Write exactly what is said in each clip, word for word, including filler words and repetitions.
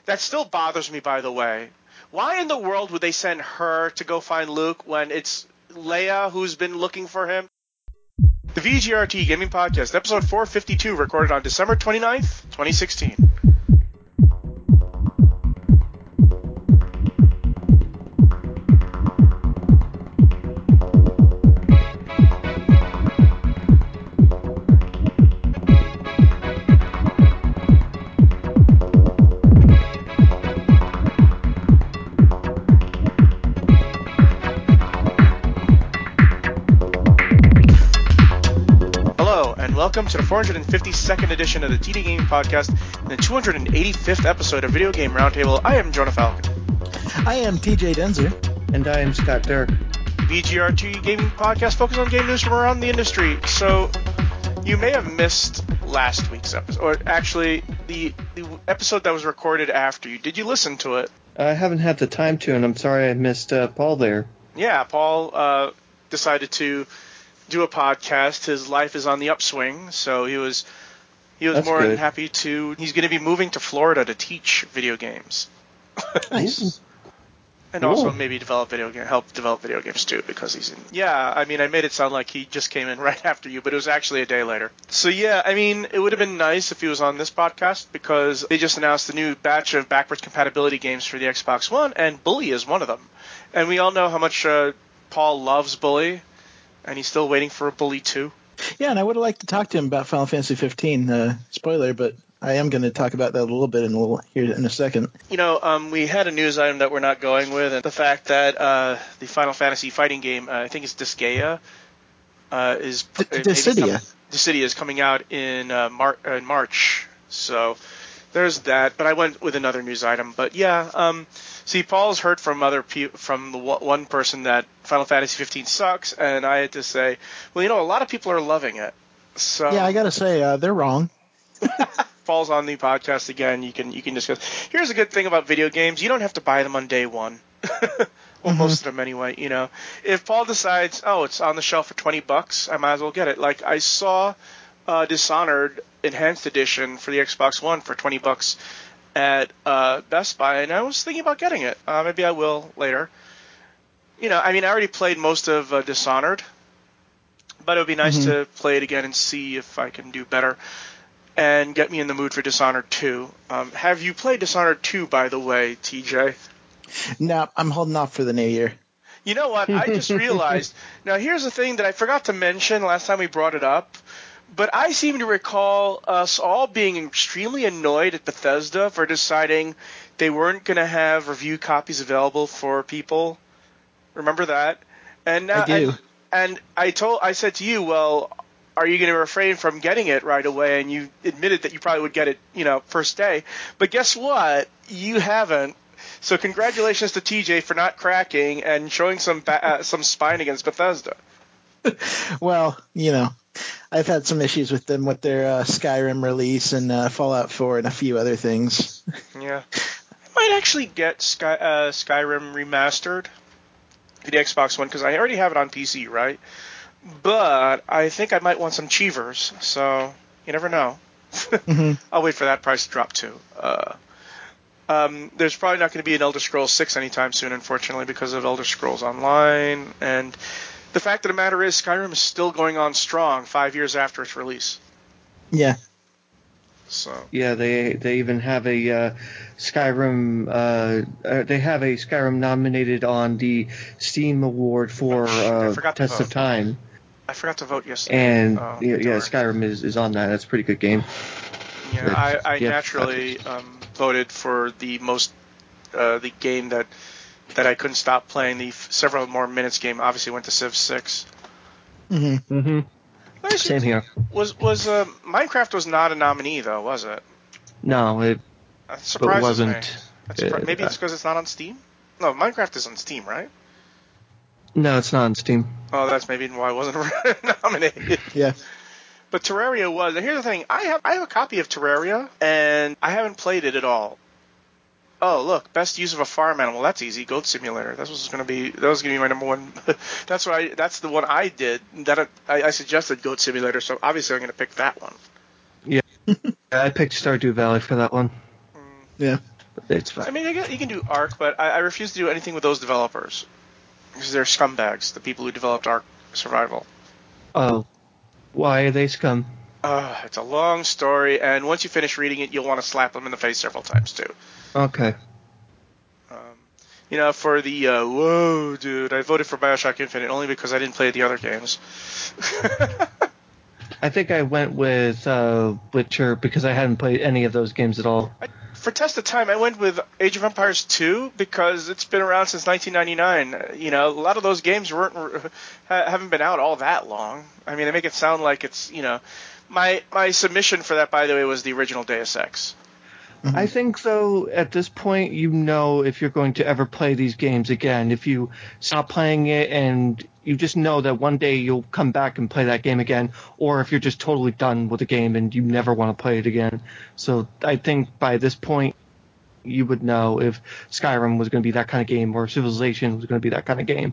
That still bothers me, by the way. Why in the world would they send her to go find Luke when it's Leia who's been looking for him? The V G R T Gaming Podcast, episode four fifty-two, recorded on December twenty-ninth, twenty sixteen. Welcome to the four hundred fifty-second edition of the T D Gaming Podcast and the two hundred eighty-fifth episode of Video Game Roundtable. I am Jonah Falcon. I am T J Denzer. And I am Scott Dirk. V G R T Gaming Podcast focuses on game news from around the industry. So, you may have missed last week's episode, or actually, the, the episode that was recorded after you. Did you listen to it? I haven't had the time to, and I'm sorry I missed uh, Paul there. Yeah, Paul uh, decided to do a podcast. His life is on the upswing, so he was he was That's more good. than happy to. He's going to be moving to Florida to teach video games. Nice. And Cool. also maybe develop video game, help develop video games too, because he's in. Yeah, I mean, I made it sound like he just came in right after you, but it was actually a day later. So yeah, I mean, it would have been nice if he was on this podcast because they just announced a new batch of backwards compatibility games for the Xbox One, and Bully is one of them. And we all know how much uh, Paul loves Bully. And he's still waiting for a Bully two. Yeah, and I would have liked to talk to him about Final Fantasy fifteen. Uh, spoiler, but I am going to talk about that a little bit in a little here in a second. You know, um, we had a news item that we're not going with, and the fact that uh, the Final Fantasy fighting game, uh, I think it's Disgaea, uh, is D- uh, maybe Dissidia. com- Dissidia is coming out in uh, Mar- uh, in March. So there's that. But I went with another news item. But yeah, um, see, Paul's heard from other pe- from the w- one person that Final Fantasy fifteen sucks, and I had to say, well, you know, a lot of people are loving it. So Yeah, I got to say, uh, they're wrong. Paul's on the podcast again. You can you can discuss. Here's a good thing about video games: you don't have to buy them on day one. Well, Mhm. most of them anyway. You know, if Paul decides, oh, it's on the shelf for twenty bucks, I might as well get it. Like I saw uh, Dishonored Enhanced Edition for the Xbox One for twenty bucks at uh, Best Buy, and I was thinking about getting it. Uh, maybe I will later. You know, I mean, I already played most of uh, Dishonored, but it would be nice Mhm. to play it again and see if I can do better and get me in the mood for Dishonored two. Um, have you played Dishonored two, by the way, T J? No, I'm holding off for the new year. You know what? I just realized. Now, here's the thing that I forgot to mention last time we brought it up, but I seem to recall us all being extremely annoyed at Bethesda for deciding they weren't going to have review copies available for people. Remember that? And now, I do. And, and I told, I said to you, well, are you going to refrain from getting it right away? And you admitted that you probably would get it, you know, first day. But guess what? You haven't. So congratulations to T J for not cracking and showing some ba- uh, some spine against Bethesda. Well, you know, I've had some issues with them with their uh, Skyrim release and uh, Fallout four and a few other things. Yeah, I might actually get Sky uh, Skyrim remastered for the Xbox One because I already have it on P C, right? But I think I might want some Cheevers, so you never know. Mhm. I'll wait for that price to drop too. Uh, um, there's probably not going to be an Elder Scrolls six anytime soon, unfortunately, because of Elder Scrolls Online. And the fact of the matter is, Skyrim is still going on strong five years after its release. Yeah. So Yeah, they they even have a uh, Skyrim. Uh, uh, they have a Skyrim nominated on the Steam Award for Oh, shoot, I uh, forgot to Test of vote. Time, I forgot to vote yesterday. and Oh, yeah, yeah, darn. Skyrim is, is on that. That's a pretty good game. Yeah, I, I Yeah, naturally um, voted for the most uh, the game that that I couldn't stop playing. The f- several more minutes game obviously went to Civ six. hmm Mm-hmm. Where's Same your- here. Was was uh, Minecraft was not a nominee though, was it? No, it That surprises wasn't, me. That's surpri- uh, maybe it's because it's not on Steam. No, Minecraft is on Steam, right? no, it's not on Steam. Oh, that's maybe why it wasn't nominated. Yeah. But Terraria was. And here's the thing: I have I have a copy of Terraria, and I haven't played it at all. Oh, look, best use of a farm animal. That's easy. Goat Simulator. That was going to be. That was going to be my number one. that's what I. That's the one I did. That I, I suggested Goat Simulator. So obviously I'm going to pick that one. Yeah, I picked Stardew Valley for that one. Yeah. it's fine. I mean, you can do Ark, but I, I refuse to do anything with those developers because they're scumbags. The people who developed Ark Survival. Oh, why are they scum? Uh, it's a long story, and once you finish reading it, you'll want to slap them in the face several times too. Okay. Um, you know, for the uh, whoa, dude, I voted for Bioshock Infinite only because I didn't play the other games. I think I went with uh, Witcher because I hadn't played any of those games at all. I, for test of time, I went with Age of Empires two because it's been around since nineteen ninety-nine. You know, a lot of those games weren't haven't been out all that long. I mean, they make it sound like it's, you know, my my submission for that, by the way, was the original Deus Ex. Mm-hmm. I think, though, at this point, you know if you're going to ever play these games again. If you stop playing it and you just know that one day you'll come back and play that game again, or if you're just totally done with the game and you never want to play it again. So I think by this point, you would know if Skyrim was going to be that kind of game or Civilization was going to be that kind of game.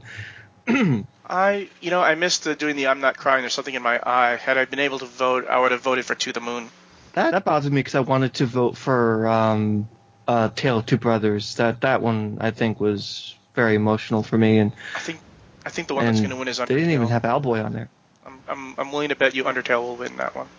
I, you know, I missed uh, doing the I'm not crying, there's something in my eye. Had I been able to vote, I would have voted for To the Moon. That, that bothered me because I wanted to vote for um, uh, Tale of Two Brothers. That that one I think was very emotional for me, and I think I think the one that's going to win is Undertale. They didn't even have Owlboy on there. I'm I'm I'm willing to bet you Undertale will win that one.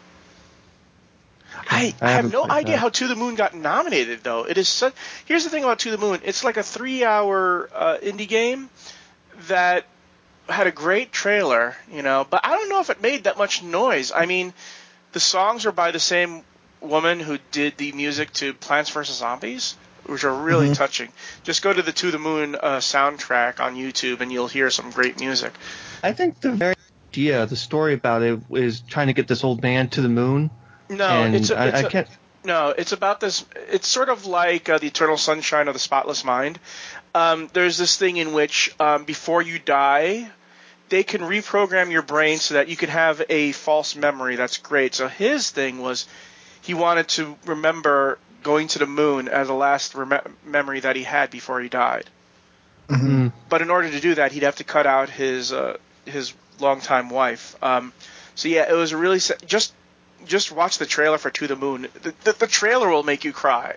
I, I, I have no idea that. how To the Moon got nominated though. It is such. Here's the thing about To the Moon. It's like a three-hour uh, indie game that had a great trailer, you know, but I don't know if it made that much noise. I mean, the songs are by the same woman who did the music to Plants versus. Zombies, which are really mm-hmm. touching. Just go to the To the Moon uh, soundtrack on YouTube and you'll hear some great music. I think the very idea, the story about it is trying to get this old man to the moon. No, and it's, a, it's I, I can't. A, no, it's about this. It's sort of like uh, the Eternal Sunshine of the Spotless Mind. Um, there's this thing in which um, before you die, they can reprogram your brain so that you can have a false memory. That's great. So his thing was he wanted to remember going to the moon as the last rem- memory that he had before he died. Mm-hmm. But in order to do that, he'd have to cut out his uh, his longtime wife. Um, so yeah, it was really sa- just just watch the trailer for To the Moon. The, the, the trailer will make you cry.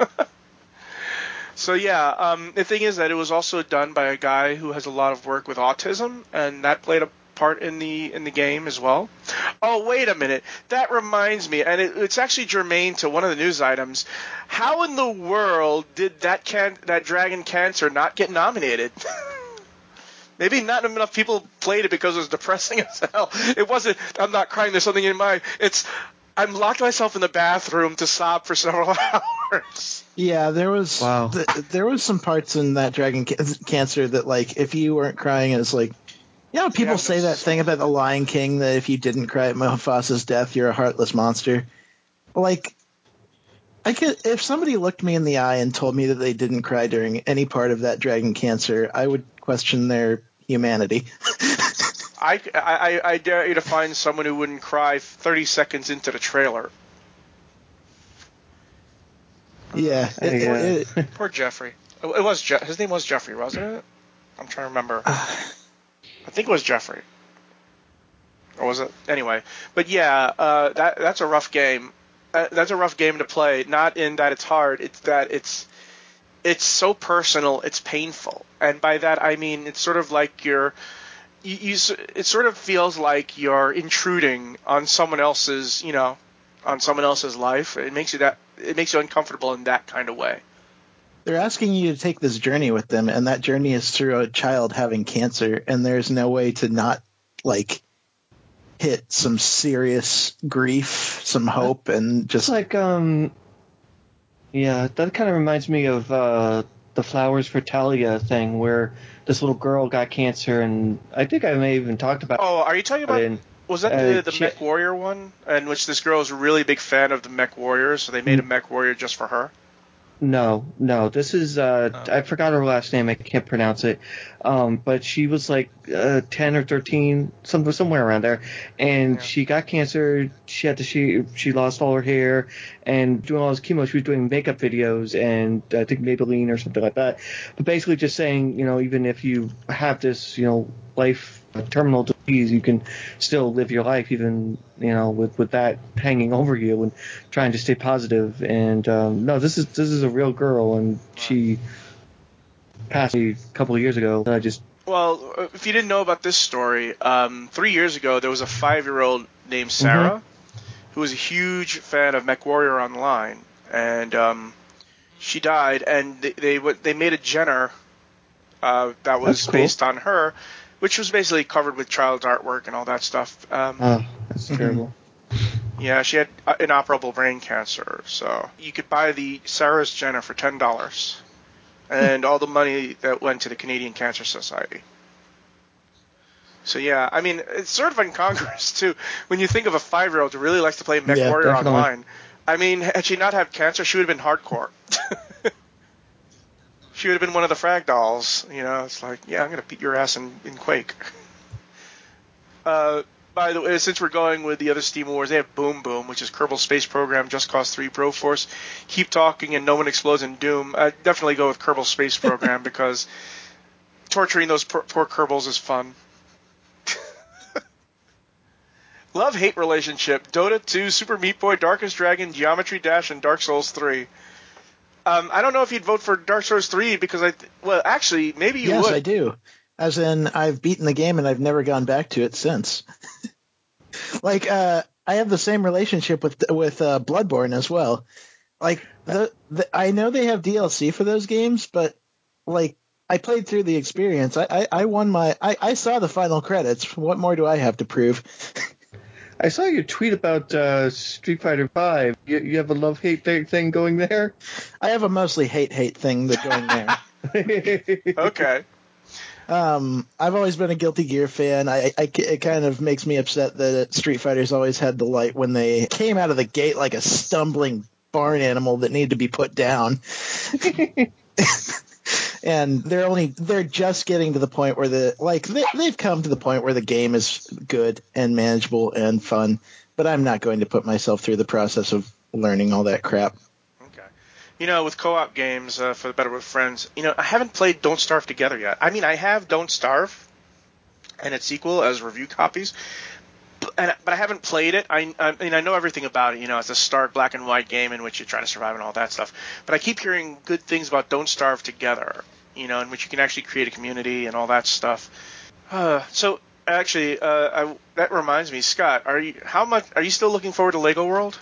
So yeah, um, the thing is that it was also done by a guy who has a lot of work with autism, and that played a part in the in the game as well. Oh, wait a minute. That reminds me, and it, it's actually germane to one of the news items. How in the world did that can that Dragon Cancer not get nominated? Maybe not enough people played it because it was depressing as hell. It wasn't, I'm not crying, there's something in my... It's, I'm locked myself in the bathroom to sob for several hours. Yeah, there was wow. th- there was some parts in that Dragon Ca- Cancer that, like, if you weren't crying, it was like, you know, people yeah, say that thing about the Lion King that if you didn't cry at Mufasa's death, you're a heartless monster. Like, I could, if somebody looked me in the eye and told me that they didn't cry during any part of that Dragon Cancer, I would question their humanity. I, I, I dare you to find someone who wouldn't cry thirty seconds into the trailer. Yeah. Uh, it, it, it, poor Jeffrey. It was Je- his name was Jeffrey, wasn't it? I'm trying to remember. Uh, I think it was Jeffrey. Or was it? Anyway. But yeah, uh, that that's a rough game. Uh, that's a rough game to play. Not in that it's hard. It's that it's it's so personal. It's painful. And by that I mean it's sort of like you're you, you it sort of feels like you're intruding on someone else's, you know, on someone else's life. It makes you that it makes you uncomfortable in that kind of way. They're asking you to take this journey with them, and that journey is through a child having cancer, and there's no way to not, like, hit some serious grief, some hope, and just... It's like, um... Yeah, that kind of reminds me of uh, the Flowers for Talia thing, where this little girl got cancer, and I think I may have even talked about Oh, are you talking about... it. Was that uh, the, the she, Mech Warrior one, in which this girl is a really big fan of the Mech Warriors, so they made a Mech Warrior just for her? No, no. This is uh, oh. I forgot her last name. I can't pronounce it. Um, but she was like uh, ten or thirteen, some, somewhere around there, and yeah. she got cancer. She had to she she lost all her hair, and doing all this chemo. She was doing makeup videos and I think Maybelline or something like that. But basically, just saying, you know, even if you have this, you know, life a terminal disease, you can still live your life even, you know, with, with that hanging over you and trying to stay positive. And um, no, this is this is a real girl, and she passed me a couple of years ago. I just Well, if you didn't know about this story, um, three years ago there was a five-year-old named Sarah mm-hmm. who was a huge fan of MechWarrior Online, and um, she died, and they they, they made a Jenner uh, that was cool. based on her, which was basically covered with child's artwork and all that stuff. Um, oh, that's mm-hmm. terrible. Yeah, she had inoperable brain cancer, so you could buy the Sarah's Jenner for ten dollars. And all the money that went to the Canadian Cancer Society. So yeah, I mean, it's sort of incongruous too. When you think of a five-year-old who really likes to play MechWarrior yeah, Online, I mean, had she not had cancer, she would have been hardcore. She would have been one of the frag dolls. You know, it's like, yeah, I'm gonna beat your ass in, in Quake. Uh, by the way, since we're going with the other Steam Wars, they have Boom Boom, which is Kerbal Space Program, Just Cause three, Broforce, Keep Talking, and No One Explodes in Doom. I'd definitely go with Kerbal Space Program because torturing those poor, poor Kerbals is fun. Love-hate relationship, Dota two, Super Meat Boy, Darkest Dragon, Geometry Dash, and Dark Souls three. Um, I don't know if you'd vote for Dark Souls three because I, th- well, actually, maybe you yes, would. Yes, I do. As in, I've beaten the game and I've never gone back to it since. Like, uh, I have the same relationship with with uh, Bloodborne as well. Like, the, the I know they have D L C for those games, but like, I played through the experience. I I, I won my. I, I saw the final credits. What more do I have to prove? I saw your tweet about uh, Street Fighter five. You, you have a love-hate thing going there? I have a mostly hate-hate thing that going there. Okay. Um, I've always been a Guilty Gear fan. I, I, it kind of makes me upset that Street Fighter's always had the light when they came out of the gate like a stumbling barn animal that needed to be put down. And they're only they're just getting to the point where the like they, they've come to the point where the game is good and manageable and fun. But I'm not going to put myself through the process of learning all that crap. You know, with co-op games, uh, for the Better with Friends, you know, I haven't played Don't Starve Together yet. I mean, I have Don't Starve and its sequel as review copies, but, and, but I haven't played it. I, I mean, I know everything about it. You know, it's a stark black and white game in which you're trying to survive and all that stuff. But I keep hearing good things about Don't Starve Together, you know, in which you can actually create a community and all that stuff. Uh, so, actually, uh, I, that reminds me, Scott, are you how much are you still looking forward to Lego World?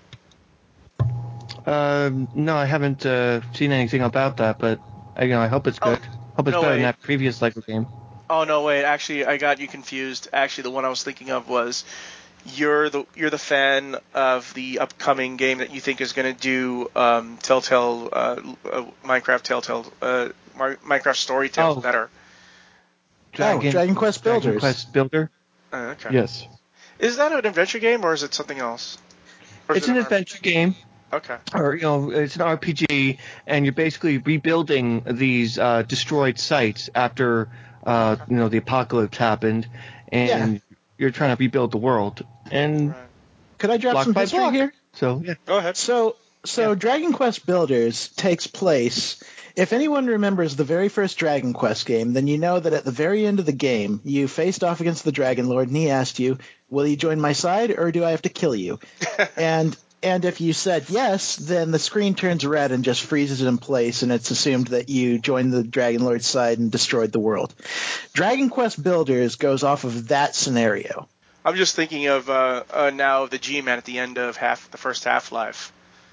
Um, no, I haven't uh, seen anything about that, but I, you know, I hope it's good. Oh, hope it's no better way. than that previous Lego game. Oh no, wait! Actually, I got you confused. Actually, the one I was thinking of was you're the you're the fan of the upcoming game that you think is going to do um, Telltale uh, uh, Minecraft Telltale uh, Minecraft Story Tales oh. better. Dragon, oh, Dragon Quest Builders. Dragon Quest Builder. Uh, okay. Yes. Is that an adventure game or is it something else? It's an adventure game. Okay. Or, you know, it's an R P G, and you're basically rebuilding these uh, destroyed sites after, uh, you know, the apocalypse happened, and yeah. you're trying to rebuild the world. And right. Could I drop some history block. here? So, yeah. Go ahead. So, so yeah. Dragon Quest Builders takes place. If anyone remembers the very first Dragon Quest game, then you know that at the very end of the game, you faced off against the Dragon Lord, and he asked you, "Will you join my side, or do I have to kill you?" and And if you said yes, then the screen turns red and just freezes in place, and it's assumed that you joined the Dragon Lord's side and destroyed the world. Dragon Quest Builders goes off of that scenario. I'm just thinking of uh, uh, now the G-Man at the end of half the first Half-Life.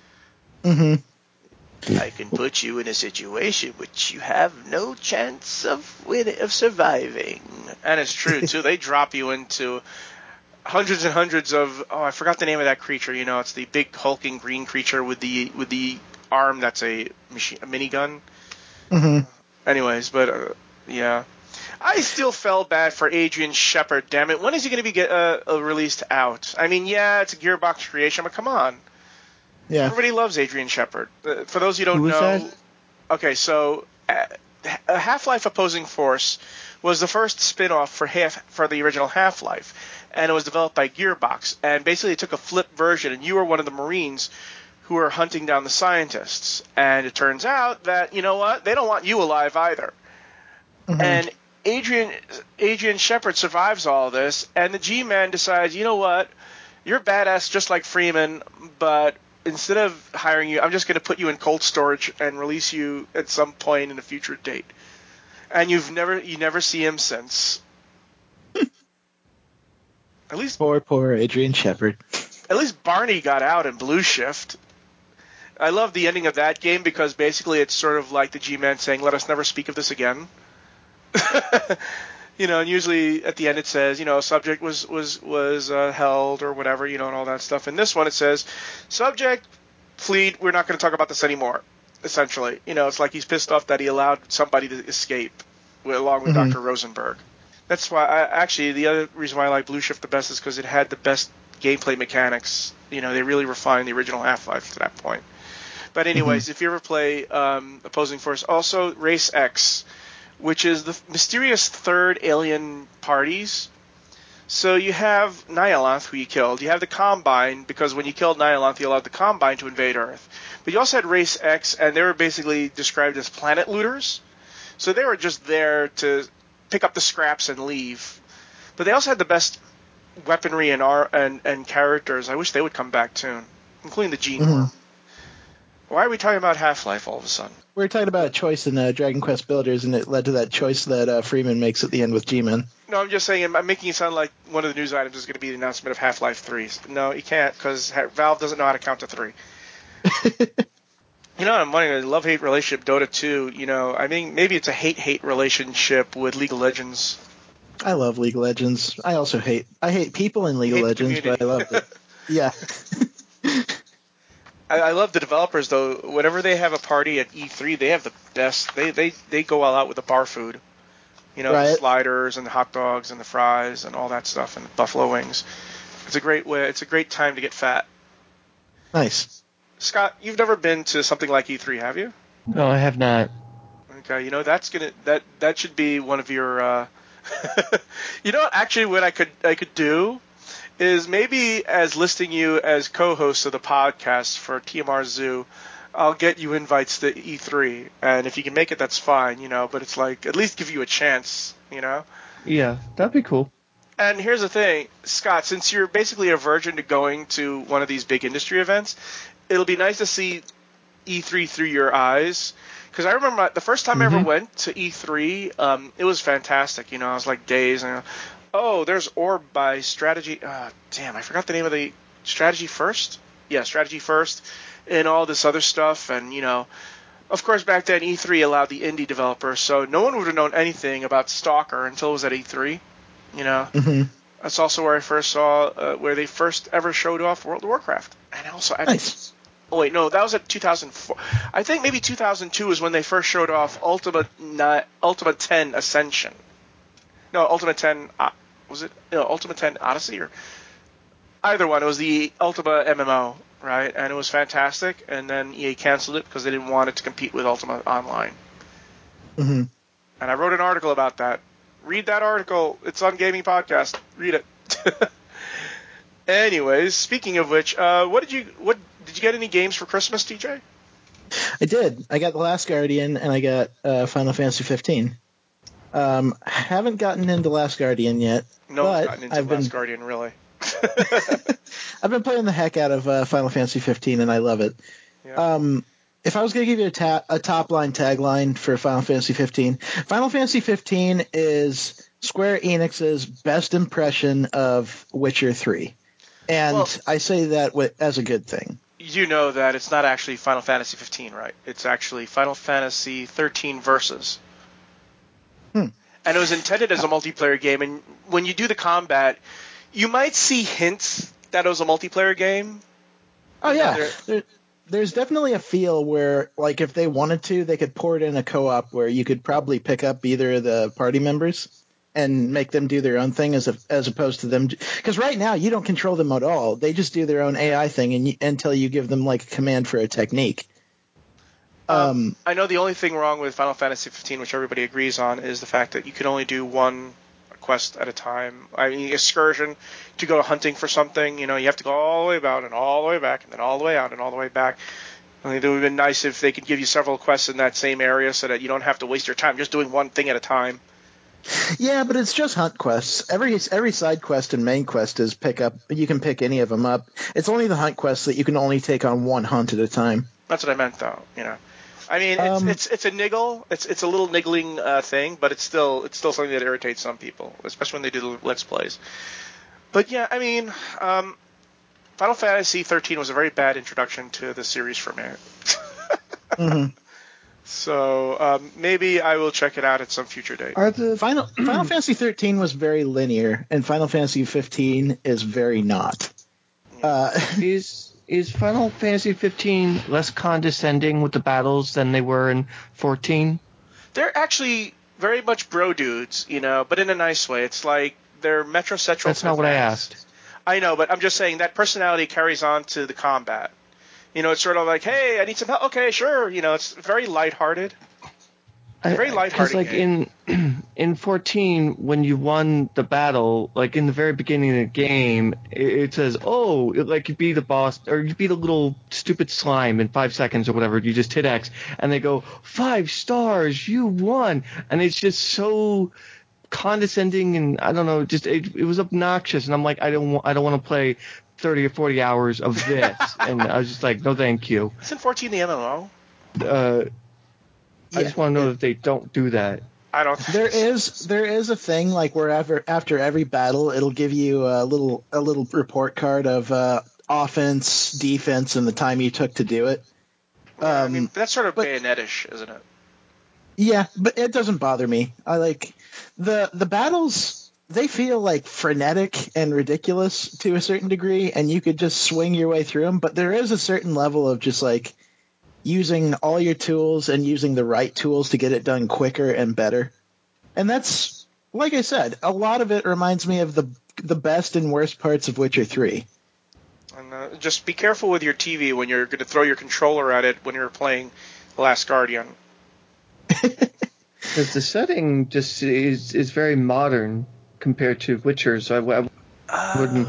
Mm-hmm. I can put you in a situation which you have no chance of win- of surviving. And it's true, too. They drop you into hundreds and hundreds of oh I forgot the name of that creature. You know, it's the big hulking green creature with the with the arm that's a machine a minigun. Mm-hmm. Anyways, but uh, yeah, I still felt bad for Adrian Shepard. Damn it, when is he going to be get uh, uh, released out? I mean, yeah, it's a Gearbox creation, but come on, yeah, everybody loves Adrian Shepard. Uh, for those who don't Who know, that? okay, so uh, Half-Life Opposing Force was the first spin-off for half for the original Half-Life. And it was developed by Gearbox. And basically it took a flip version, and you were one of the Marines who were hunting down the scientists. And it turns out that, you know what, they don't want you alive either. Mm-hmm. And Adrian Adrian Shepard survives all this, and the G-Man decides, you know what, you're badass just like Freeman, but instead of hiring you, I'm just going to put you in cold storage and release you at some point in a future date. And you've never you never see him since. At least poor poor Adrian Shepard. At least Barney got out in Blue Shift. I love the ending of that game because basically it's sort of like the G-Man saying, "Let us never speak of this again." You know, and usually at the end it says, you know, subject was was was uh, held or whatever, you know, and all that stuff. In this one it says, subject fleed. We're not going to talk about this anymore. Essentially, you know, it's like he's pissed off that he allowed somebody to escape, along with mm-hmm. Doctor Rosenberg. That's why I actually the other reason why I like Blue Shift the best is because it had the best gameplay mechanics. You know, they really refined the original Half-Life to that point. But anyways, mm-hmm. if you ever play um, Opposing Force, also Race X, which is the mysterious third alien parties. So you have Nyaloth, who you killed. You have the Combine, because when you killed Nyaloth, you allowed the Combine to invade Earth. But you also had Race X, and they were basically described as planet looters. So they were just there to pick up the scraps and leave. But they also had the best weaponry and ar- and, and characters. I wish they would come back soon, including the Gene Worm. Mm-hmm. Why are we talking about Half-Life all of a sudden? We were talking about a choice in uh, Dragon Quest Builders, and it led to that choice that uh, Freeman makes at the end with G-Man. No, I'm just saying, I'm making it sound like one of the news items is going to be the announcement of Half-Life three. No, you can't, because Valve doesn't know how to count to three. You know, I'm wondering, a love-hate relationship, Dota two, you know, I mean, maybe it's a hate-hate relationship with League of Legends. I love League of Legends. I also hate, I hate people in League of Legends, but I love it. Yeah. I, I love the developers, though. Whenever they have a party at E three, they have the best. They they, they go all out with the bar food. You know, right. The sliders and the hot dogs and the fries and all that stuff and the buffalo wings. It's a great way. It's a great time to get fat. Nice. Scott, you've never been to something like E three, have you? No, I have not. Okay, you know that's gonna that that should be one of your. Uh, you know, actually, what I could I could do is maybe as listing you as co-host of the podcast for T M R Zoo, I'll get you invites to E three, and if you can make it, that's fine, you know. But it's like at least give you a chance, you know. Yeah, that'd be cool. And here's the thing, Scott, since you're basically a virgin to going to one of these big industry events, it'll be nice to see E three through your eyes. Because I remember the first time mm-hmm. I ever went to E three, um, it was fantastic. You know, I was like dazed. And, oh, there's Orb by Strategy. Uh, damn, I forgot the name of the Strategy First. Yeah, Strategy First, and all this other stuff. And you know, of course, back then E three allowed the indie developers, so no one would have known anything about Stalker until it was at E three. You know, mm-hmm. That's also where I first saw uh, where they first ever showed off World of Warcraft, and also. Nice. Oh, wait, no, that was at two thousand four. I think maybe two thousand two is when they first showed off Ultima Ultima ten Ascension. No, Ultima ten, uh, was it no, Ultima ten Odyssey? Or either one. It was the Ultima M M O, right? And it was fantastic, and then E A canceled it because they didn't want it to compete with Ultima Online. Mm-hmm. And I wrote an article about that. Read that article. It's on Gaming Podcast. Read it. Anyways, speaking of which, uh, what did you what did you get any games for Christmas, T J? I did. I got The Last Guardian and I got uh, Final Fantasy fifteen. Um, haven't gotten into Last Guardian yet. No, but gotten into I've Last been, Guardian really. I've been playing the heck out of uh, Final Fantasy fifteen and I love it. Yeah. Um, if I was going to give you a, ta- a top line tagline for Final Fantasy fifteen, Final Fantasy fifteen is Square Enix's best impression of Witcher three. And well, I say that with, as a good thing. You know that it's not actually Final Fantasy fifteen, right? It's actually Final Fantasy thirteen Versus. Hmm. And it was intended as a multiplayer game. And when you do the combat, you might see hints that it was a multiplayer game. Oh, yeah. There, there's definitely a feel where, like, if they wanted to, they could pour it in a co-op where you could probably pick up either of the party members and make them do their own thing as a, as opposed to them. Because right now, you don't control them at all. They just do their own A I thing and you, until you give them, like, a command for a technique. Um, um, I know the only thing wrong with Final Fantasy fifteen, which everybody agrees on, is the fact that you can only do one quest at a time. I mean, excursion to go hunting for something, you know, you have to go all the way about and all the way back and then all the way out and all the way back. I mean, it would have been nice if they could give you several quests in that same area so that you don't have to waste your time just doing one thing at a time. Yeah, but it's just hunt quests. Every every side quest and main quest is pick up. You can pick any of them up. It's only the hunt quests that you can only take on one hunt at a time. That's what I meant, though. You know, I mean, it's Um, it's it's a niggle. It's it's a little niggling uh, thing, but it's still it's still something that irritates some people, especially when they do the let's plays. But yeah, I mean, um, Final Fantasy thirteen was a very bad introduction to the series for me. mhm. So um, maybe I will check it out at some future date. Are the Final Final Fantasy thirteen was very linear, and Final Fantasy fifteen is very not. Uh, is is Final Fantasy fifteen less condescending with the battles than they were in fourteen? They're actually very much bro dudes, you know, but in a nice way. It's like they're metrosexual. That's not what I asked. I know, but I'm just saying that personality carries on to the combat. You know, it's sort of like, hey, I need some help. Okay, sure. You know, it's very lighthearted. It's very lighthearted. Because like game. in in fourteen, when you won the battle, like in the very beginning of the game, it, it says, "Oh, like you beat the boss or you beat a little stupid slime in five seconds or whatever. You just hit X, and they go five stars, you won." And it's just so condescending, and I don't know, just it, it was obnoxious. And I'm like, I don't want, I don't want to play thirty or forty hours of this. And I was just like, no, thank you. Isn't fourteen the M M O? Uh, I Yeah. just want to know that they don't do that. I don't. There is there is a thing like wherever after every battle it'll give you a little a little report card of uh, offense, defense, and the time you took to do it. Yeah, I Um, mean, that's sort of but- Bayonetta-ish, isn't it? Yeah, but it doesn't bother me. I like the the battles. They feel like frenetic and ridiculous to a certain degree, and you could just swing your way through them. But there is a certain level of just like using all your tools and using the right tools to get it done quicker and better. And that's, like I said, a lot of it reminds me of the the best and worst parts of Witcher three. And uh, just be careful with your T V when you're going to throw your controller at it when you're playing The Last Guardian. Because the setting just is is very modern compared to Witcher, so I, I Uh, wouldn't.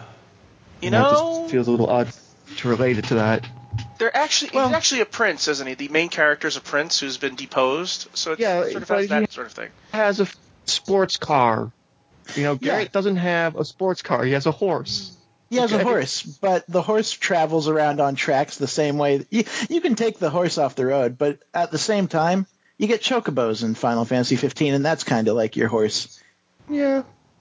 you know, it know, just feels a little odd to relate it to that. they're actually Well- he's actually a prince, isn't he? The main character is a prince who's been deposed, so it's Yeah, sort of but has that he- sort of thing. Has a sports car. You know, Yeah. Garrett doesn't have a sports car. He has a horse. He has Okay. a horse, but the horse travels around on tracks the same way. You, you can take the horse off the road, but at the same time, you get chocobos in Final Fantasy fifteen, and that's kind of like your horse. Yeah.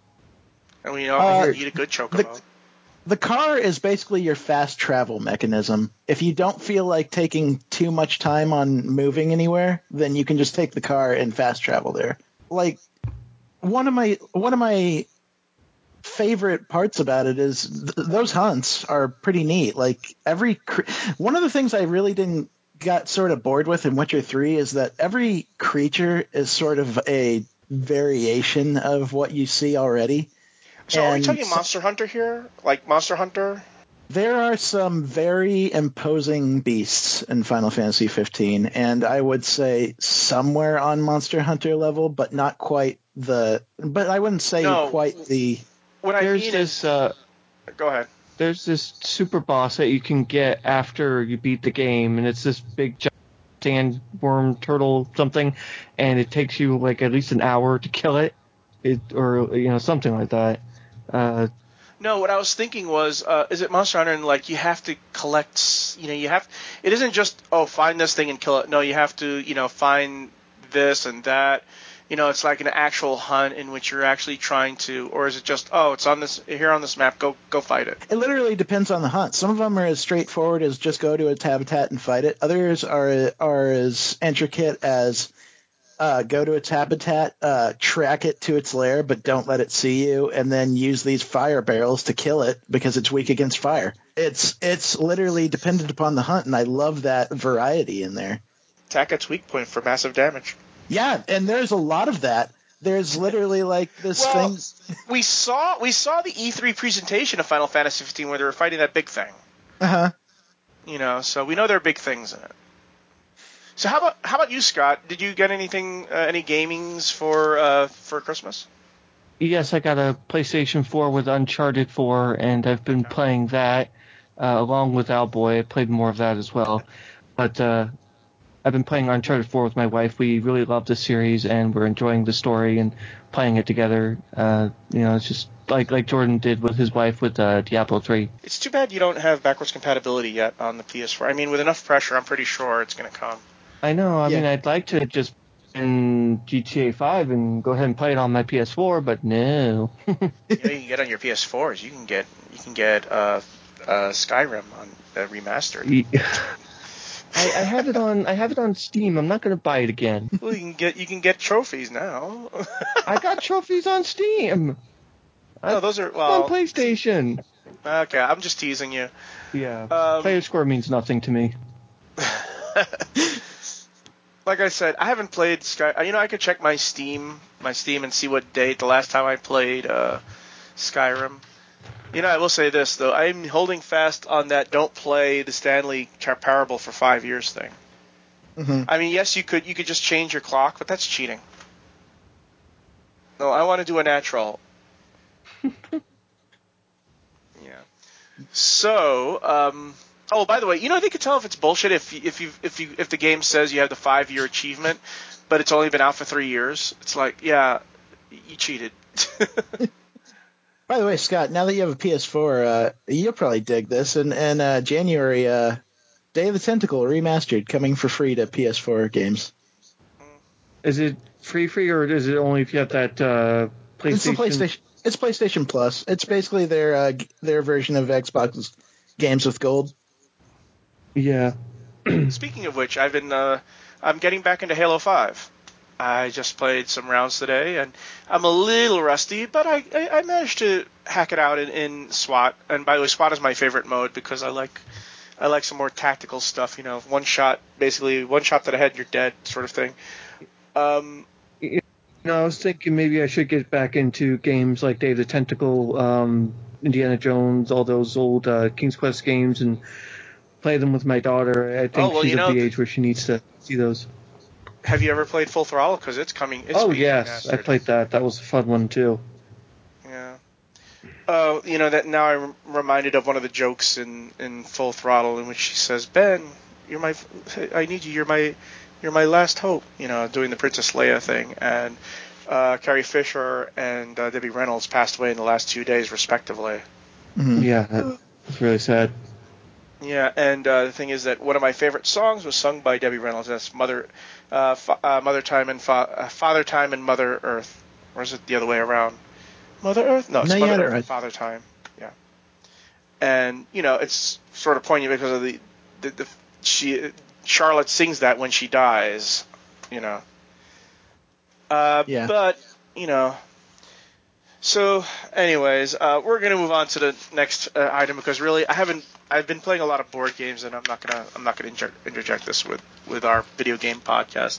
And we know Uh, you need a good chocobo. The car is basically your fast travel mechanism. If you don't feel like taking too much time on moving anywhere, then you can just take the car and fast travel there. Like one of my one of my favorite parts about it is th- those hunts are pretty neat. Like every cre- one of the things I really didn't got sort of bored with in Witcher three is that every creature is sort of a variation of what you see already. So are we and talking so- Monster Hunter here? Like Monster Hunter? There are some very imposing beasts in Final Fantasy fifteen, and I would say somewhere on Monster Hunter level, but not quite the. But I wouldn't say No. quite the. What I There's mean this. is, Uh, go ahead. there's this super boss that you can get after you beat the game, and it's this big giant sandworm turtle something, and it takes you like at least an hour to kill it, it or you know something like that. Uh, No, what I was thinking was, uh, is it Monster Hunter and like you have to collect, you know, you have, it isn't just, oh, find this thing and kill it. No, you have to, you know, find this and that. You know, it's like an actual hunt in which you're actually trying to, or is it just, oh, it's on this, here on this map, go go fight it. It literally depends on the hunt. Some of them are as straightforward as just go to its habitat and fight it. Others are are as intricate as uh, go to its habitat, uh, track it to its lair, but don't let it see you, and then use these fire barrels to kill it because it's weak against fire. It's it's literally dependent upon the hunt, and I love that variety in there. Attack its weak point for massive damage. Yeah, and there's a lot of that. There's literally like this Well, thing. we saw we saw the E three presentation of Final Fantasy fifteen where they were fighting that big thing. Uh huh. You know, so we know there are big things in it. So how about how about you, Scott? Did you get anything, uh, any gamings for uh, for Christmas? yes, I got a PlayStation four with Uncharted four, and I've been playing that uh, along with Owlboy. I played more of that as well, but uh, I've been playing Uncharted four with my wife. We really love the series, and we're enjoying the story and playing it together. Uh, you know, it's just like like Jordan did with his wife with uh, Diablo three. It's too bad you don't have backwards compatibility yet on the P S four. I mean, with enough pressure, I'm pretty sure it's going to come. I know. I Yeah. mean, I'd like to just in G T A five and go ahead and play it on my P S four, but no. You know, you can get on your P S fours. You can get you can get uh, uh, Skyrim on uh, remastered. I, I have it on. I have it on Steam. I'm not going to buy it again. Well, you can get you can get trophies now. I got trophies on Steam. No, those are well on PlayStation. Okay, I'm just teasing you. Yeah, um, player score means nothing to me. Like I said, I haven't played Sky. You know, I could check my Steam, my Steam, and see what date the last time I played uh, Skyrim. You know, I will say this though: I'm holding fast on that "don't play the Stanley Parable for five years" thing. Mm-hmm. I mean, yes, you could you could just change your clock, but that's cheating. No, I want to do a natural. Yeah. So, um, oh, by the way, you know they could tell if it's bullshit if if you if you if the game says you have the five year achievement, but it's only been out for three years. It's like, yeah, you cheated. By the way, Scott, now that you have a P S four, uh, you'll probably dig this. In, in uh, January, uh, Day of the Tentacle remastered, coming for free to P S four games. Is it free free or is it only if you have that uh, PlayStation? It's the PlayStation. It's PlayStation Plus. It's basically their uh, their version of Xbox games with gold. Yeah. Speaking of which, I've been uh, I'm getting back into Halo five. I just played some rounds today, and I'm a little rusty, but I, I, I managed to hack it out in, in SWAT. And by the way, SWAT is my favorite mode because I like I like some more tactical stuff. You know, one shot, basically one shot to the head, you're dead, sort of thing. Um, you know, I was thinking maybe I should get back into games like Day of the Tentacle, um, Indiana Jones, all those old uh, King's Quest games, and play them with my daughter. I think oh, well, she's you at know, the age where she needs to see those. Have you ever played Full Throttle? Because it's coming. It's oh being yes, remastered. I played that. That was a fun one too. Yeah. Oh, you know that now I'm reminded of one of the jokes in, in Full Throttle in which she says, "Ben, you're my, I need you. You're my, you're my last hope." You know, doing the Princess Leia thing, and uh, Carrie Fisher and uh, Debbie Reynolds passed away in the last two days, respectively. Mm-hmm. Yeah, that's really sad. Yeah, and uh, the thing is that one of my favorite songs was sung by Debbie Reynolds. That's Mother, uh, fa- uh, Mother Time and fa- uh, Father Time and Mother Earth, or is it the other way around? Mother Earth? No, it's No, you Mother had it Earth right. and Father Time. Yeah, and you know it's sort of poignant because of the, the, the she Charlotte sings that when she dies, you know. Uh, Yeah. But you know. So, anyways, uh, we're gonna move on to the next uh, item because really, I haven't. I've been playing a lot of board games, and I'm not gonna. I'm not gonna inject, interject this with with our video game podcast.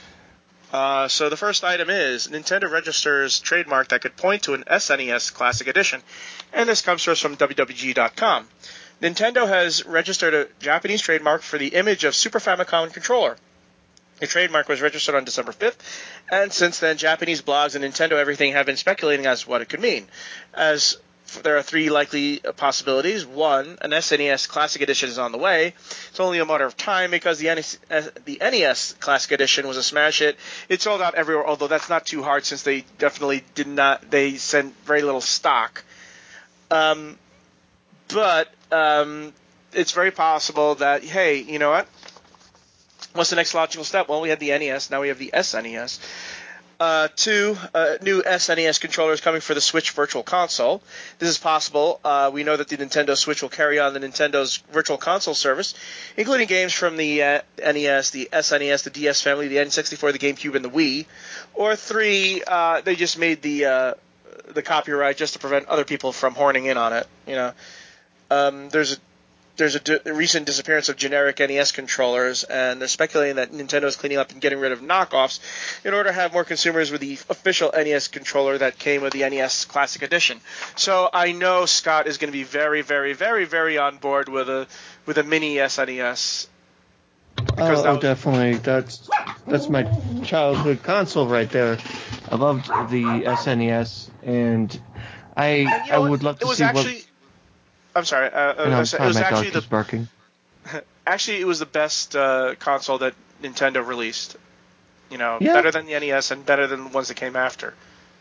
Uh, so the first item is Nintendo registers trademark that could point to an S N E S Classic Edition, and this comes to us from W W G dot com. Nintendo has registered a Japanese trademark for the image of Super Famicom controller. The trademark was registered on December fifth, and since then, Japanese blogs and Nintendo Everything have been speculating as to what it could mean. As there are three likely possibilities. One, an S N E S Classic Edition is on the way. It's only a matter of time because the N E S Classic Edition was a smash hit. It sold out everywhere, although that's not too hard since they definitely did not. They sent very little stock. Um, but um, it's very possible that, hey, you know what? What's the next logical step? Well, we had the N E S, now we have the S N E S. Uh, two uh, new S N E S controllers coming for the Switch Virtual Console. This is possible. Uh, we know that the Nintendo Switch will carry on the Nintendo's Virtual Console service, including games from the uh, N E S, the S N E S, the D S family, the N sixty-four, the GameCube, and the Wii. Or three, uh, they just made the uh, the copyright just to prevent other people from horning in on it. You know, um, there's a There's a, di- a recent disappearance of generic N E S controllers, and they're speculating that Nintendo is cleaning up and getting rid of knockoffs in order to have more consumers with the official N E S controller that came with the N E S Classic Edition. So I know Scott is going to be very, very, very, very on board with a with a mini S N E S. Oh, that oh was, definitely. That's that's my childhood console right there. I loved the S N E S, and I and you I know would what? love It to was see actually. what. I'm sorry. Uh, I know, uh, I'm it sorry, was my actually dog the keeps barking. actually it was the best uh, console that Nintendo released. You know, Yeah. better than the N E S and better than the ones that came after.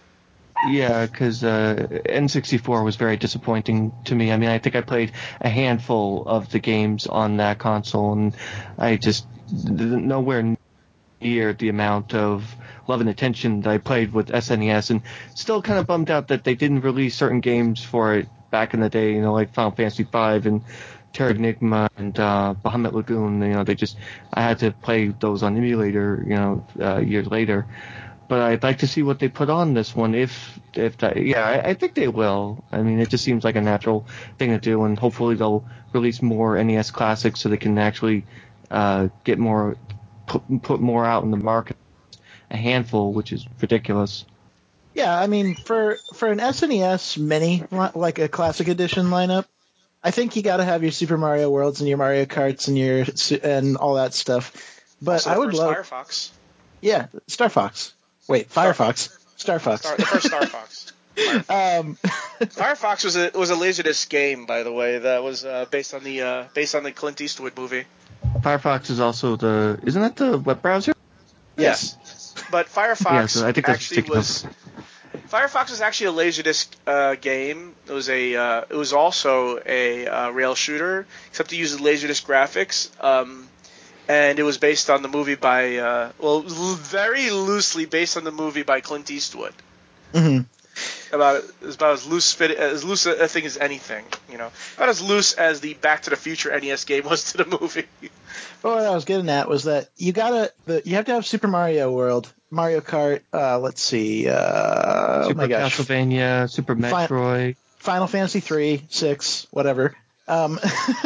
Yeah, because uh, N sixty-four was very disappointing to me. I mean, I think I played a handful of the games on that console, and I just nowhere near the amount of love and attention that I played with S N E S, and still kind of bummed out that they didn't release certain games for it back in the day, you know, like Final Fantasy five and Terra Enigma and uh, Bahamut Lagoon. You know, they just I had to play those on emulator, you know, uh, years later. But I'd like to see what they put on this one. If if that, yeah, I, I think they will. I mean, it just seems like a natural thing to do, and hopefully they'll release more N E S classics so they can actually uh, get more, put put more out in the market. A handful, which is ridiculous. Yeah, I mean, for for an S N E S Mini, like a classic edition lineup, I think you got to have your Super Mario Worlds and your Mario Karts and your and all that stuff. But also, I would first love, Firefox. yeah, Star Fox. Wait, Star Firefox, Star Fox. Star, the first Star Fox. Firefox. um, Firefox was a was a Laserdisc game, by the way, that was uh, based on the uh, based on the Clint Eastwood movie. Firefox is also the isn't that the web browser? Yes, but Firefox yeah, so I think that's actually was. Firefox was actually a Laserdisc uh, game. It was a uh, it was also a uh, rail shooter, except it used Laserdisc graphics. Um, and it was based on the movie by uh, well, very loosely based on the movie by Clint Eastwood. Mm-hmm. About it's about as loose fit as loose a thing as anything, you know, about as loose as the Back to the Future N E S game was to the movie. But what I was getting at was that you gotta the, you have to have Super Mario World, Mario Kart. Uh, let's see, uh, Super oh my gosh, Castlevania, Super Metroid, Final Fantasy three, six, whatever. Um,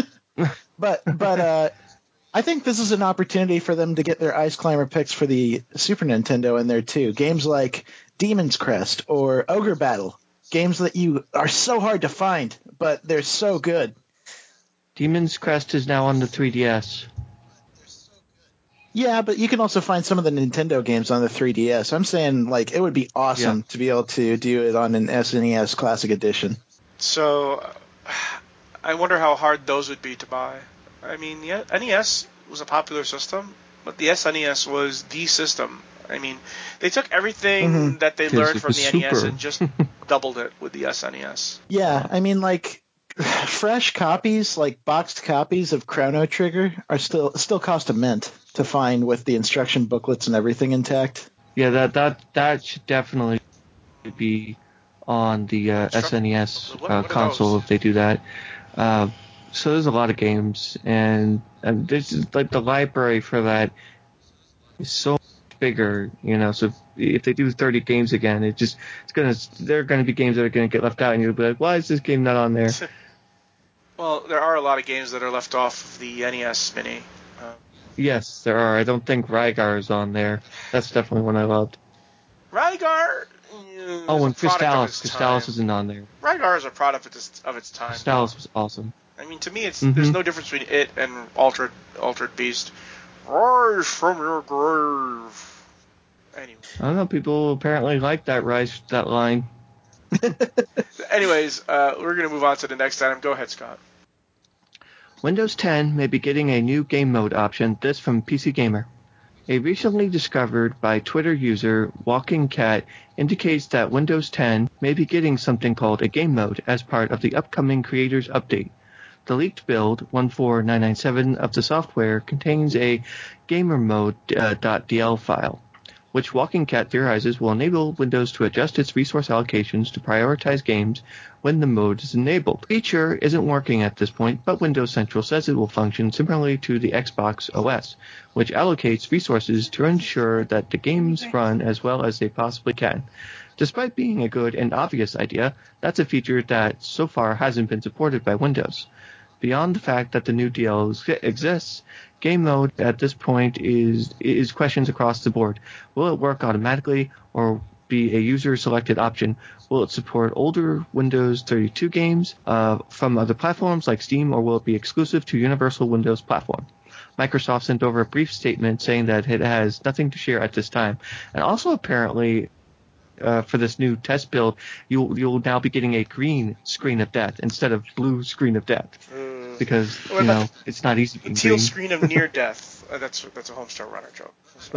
but but uh, I think this is an opportunity for them to get their Ice Climber picks for the Super Nintendo in there too. Games like Demon's Crest or Ogre Battle, games that you are so hard to find, but they're so good. Demon's Crest is now on the three D S. Yeah, but you can also find some of the Nintendo games on the three D S. I'm saying, like, it would be awesome Yeah. to be able to do it on an S N E S Classic Edition. So, I wonder how hard those would be to buy. I mean, yeah, N E S was a popular system, but the S N E S was the system. I mean, they took everything Mm-hmm. that they learned from the super. N E S and just doubled it with the S N E S. Yeah, I mean, like, fresh copies, like boxed copies of Chrono Trigger, are still still cost a mint to find with the instruction booklets and everything intact. Yeah, that that that should definitely be on the uh, S N E S What- uh, what are console those? if they do that. Uh, so there's a lot of games, and, and this is like the library for that is so much bigger, you know. So if, if they do thirty games again, it just it's gonna there are gonna be games that are gonna get left out, and you'll be like, why is this game not on there? Well, there are a lot of games that are left off of the N E S Mini. Uh, Yes, there are. I don't think Rygar is on there. That's definitely one I loved. Rygar. Oh, and Crystalis. Crystalis. Crystalis isn't on there. Rygar is a product of its, of its time. Crystalis was awesome. I mean, to me, it's Mm-hmm. there's no difference between it and Altered Altered Beast. Rise from your grave. Anyway. I don't know. People apparently like that rise that line. Anyways, uh, we're gonna move on to the next item. Go ahead, Scott. Windows ten may be getting a new game mode option. This from P C Gamer. A recently discovered by Twitter user Walking Cat indicates that Windows ten may be getting something called a game mode as part of the upcoming Creators Update. The leaked build one four nine nine seven of the software contains a gamer mode uh, .dl file, which Walking Cat theorizes will enable Windows to adjust its resource allocations to prioritize games when the mode is enabled. The feature isn't working at this point, but Windows Central says it will function similarly to the Xbox O S, which allocates resources to ensure that the games run as well as they possibly can. Despite being a good and obvious idea, that's a feature that so far hasn't been supported by Windows. Beyond the fact that the new D L exists, game mode at this point is is questions across the board. Will it work automatically or be a user-selected option? Will it support older Windows thirty-two games uh, from other platforms like Steam, or will it be exclusive to Universal Windows platform? Microsoft sent over a brief statement saying that it has nothing to share at this time. And also apparently, Uh, for this new test build, you'll you'll now be getting a green screen of death instead of blue screen of death. Uh, because you know it's not easy. The teal green. Screen of near death. Uh, that's that's a Homestar Runner joke.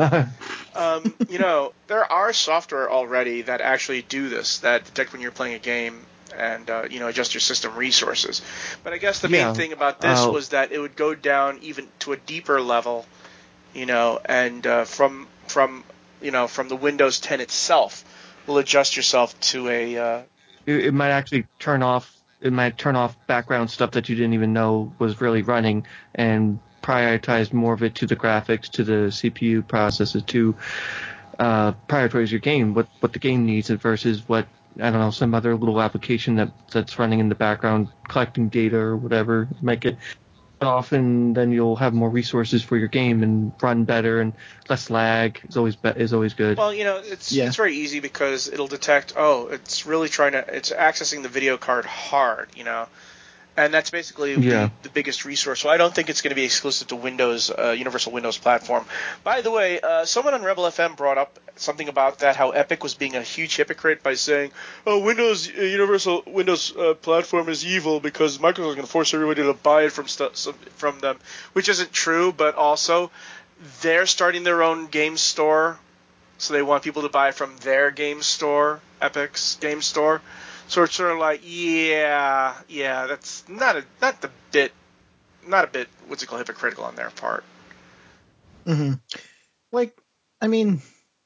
um, you know, there are software already that actually do this, that detect when you're playing a game and uh, you know, adjust your system resources. But I guess the yeah. main thing about this uh, was that it would go down even to a deeper level, you know, and uh, from from you know from the Windows ten itself will adjust yourself to a. Uh, it, it might actually turn off. It might turn off background stuff that you didn't even know was really running, and prioritize more of it to the graphics, to the C P U processor, to uh, prioritize your game, what what the game needs, versus what, I don't know, some other little application that that's running in the background collecting data or whatever. Make it off, and then you'll have more resources for your game and run better and less lag. Is always be- is always good. Well, you know, it's yeah. it's very easy because it'll detect. Oh, it's really trying to. It's accessing the video card hard. You know. And that's basically yeah. the, the biggest resource. So I don't think it's going to be exclusive to Windows, uh, Universal Windows platform. By the way, uh, someone on Rebel F M brought up something about that, how Epic was being a huge hypocrite by saying, "Oh, Windows uh, Universal Windows uh, platform is evil because Microsoft is going to force everybody to buy it from stu- from them," which isn't true. But also, they're starting their own game store, so they want people to buy from their game store, Epic's game store. So it's sort of like, yeah, yeah, that's not a not the bit, not a bit. What's it called? Hypocritical on their part. Mm-hmm. Like, I mean,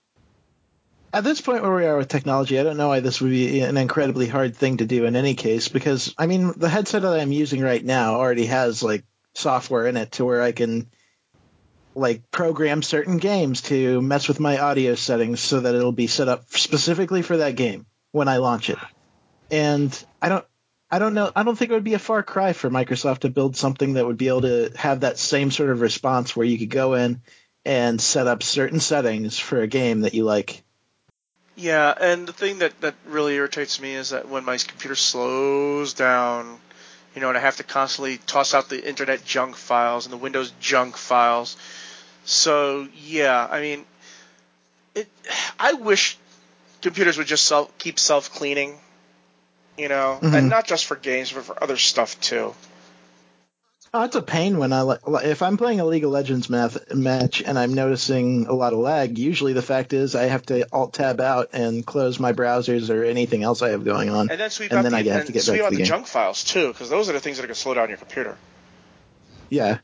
at this point where we are with technology, I don't know why this would be an incredibly hard thing to do in any case. Because I mean, the headset that I'm using right now already has like software in it to where I can like program certain games to mess with my audio settings so that it'll be set up specifically for that game when I launch it. And I don't, I don't know, I don't think it would be a far cry for Microsoft to build something that would be able to have that same sort of response where you could go in and set up certain settings for a game that you like. Yeah, and the thing that, that really irritates me is that when my computer slows down, you know, and I have to constantly toss out the internet junk files and the Windows junk files. So, yeah, I mean, it. I wish computers would just self, keep self-cleaning. You know, Mm-hmm. and not just for games, but for other stuff too. Oh, it's a pain when I like if I'm playing a League of Legends math, match and I'm noticing a lot of lag. Usually, the fact is I have to Alt Tab out and close my browsers or anything else I have going on, and then sweep and out then the, I have and to get sweep back out to the, the game. junk files too, because those are the things that are going to slow down your computer. Yeah,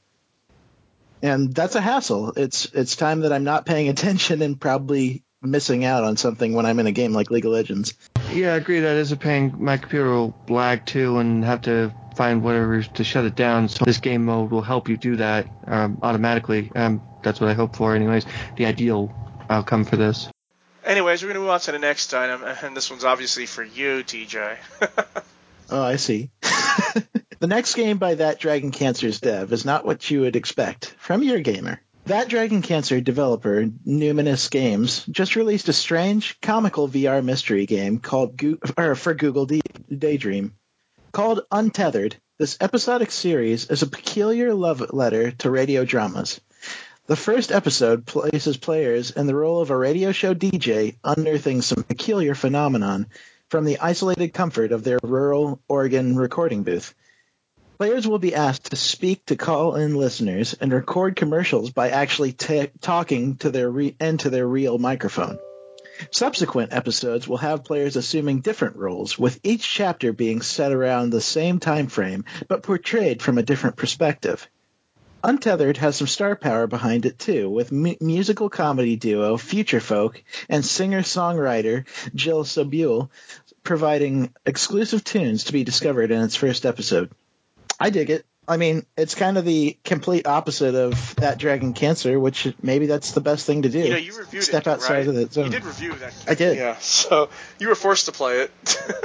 and that's a hassle. It's it's time that I'm not paying attention and probably missing out on something when I'm in a game like League of Legends. Yeah, I agree. That is a pain. My computer will lag too, and have to find whatever to shut it down. So this game mode will help you do that um, automatically. Um, that's what I hope for, anyways. The ideal outcome for this. Anyways, we're going to move on to the next item, and this one's obviously for you, T J. Oh, I see. The next game by That Dragon Cancer's dev is not what you would expect from your gamer. That Dragon Cancer developer, Numinous Games, just released a strange, comical V R mystery game called Go- or for Google D- Daydream. Called Untethered, this episodic series is a peculiar love letter to radio dramas. The first episode places players in the role of a radio show D J unearthing some peculiar phenomenon from the isolated comfort of their rural Oregon recording booth. Players will be asked to speak to call-in listeners and record commercials by actually t- talking to their re- into their real microphone. Subsequent episodes will have players assuming different roles, with each chapter being set around the same time frame, but portrayed from a different perspective. Untethered has some star power behind it too, with mu- musical comedy duo Future Folk and singer-songwriter Jill Sobule providing exclusive tunes to be discovered in its first episode. I dig it. I mean, it's kind of the complete opposite of That Dragon Cancer, which maybe that's the best thing to do. You know, you reviewed Step it, outside right? of the zone. You did review that. I did. Yeah, so you were forced to play it.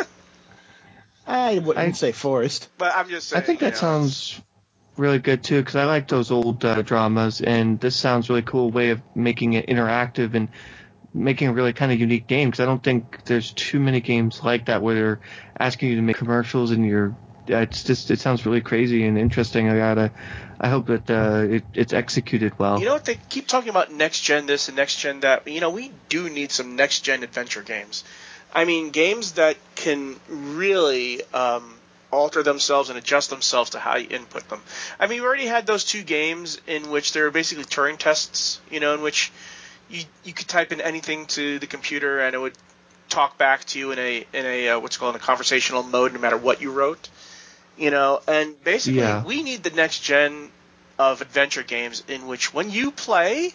I wouldn't I, say forced. But I'm just saying. I think that you know, sounds really good too, because I like those old uh, dramas, and this sounds really cool way of making it interactive and making a really kind of unique game, because I don't think there's too many games like that where they're asking you to make commercials and you're it's just it sounds really crazy and interesting. I gotta I hope that uh, it, it's executed well. You know what? They keep talking about next gen this and next gen that. You know, we do need some next gen adventure games. I mean, games that can really um, alter themselves and adjust themselves to how you input them. I mean, we already had those two games in which they were basically Turing tests, you know, in which you you could type in anything to the computer and it would talk back to you in a in a uh, what's called a conversational mode, no matter what you wrote, you know. And basically, Yeah. we need the next gen of adventure games in which when you play,